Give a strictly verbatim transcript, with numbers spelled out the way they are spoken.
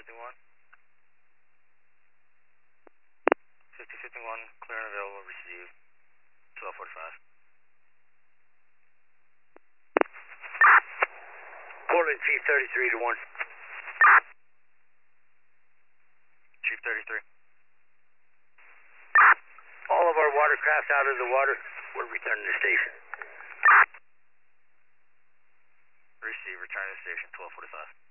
fifty-one. fifty fifty-one, clear and available, received, twelve forty-five. Portland, Chief thirty-three to one. Chief thirty-three. All of our watercraft out of the water. We're returning to station. Receive, return to station, twelve forty-five.